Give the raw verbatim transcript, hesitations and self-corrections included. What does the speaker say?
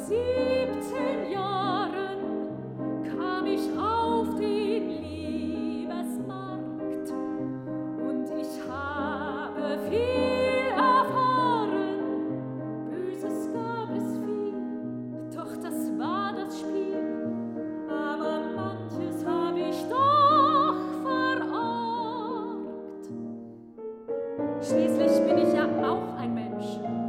siebzehn Jahren kam ich auf den Liebesmarkt und ich habe viel erfahren. Böses gab es viel, doch das war das Spiel. Aber manches hab ich doch verargt. Schließlich bin ich ja auch ein Mensch.